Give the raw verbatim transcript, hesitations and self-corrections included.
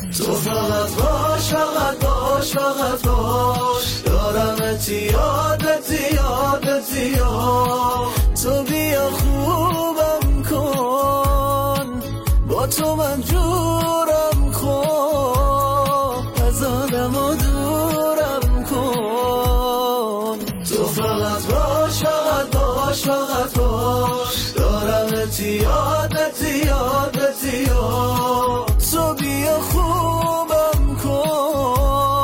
تو فقط باش فقط باش فقط باش دارمت یادت یادت یاد تو بیا خوبم کن با تو من جورم کن از آدم و دورم کن تو فقط باش فقط باش فقط باش دارمت یادت یادت یاد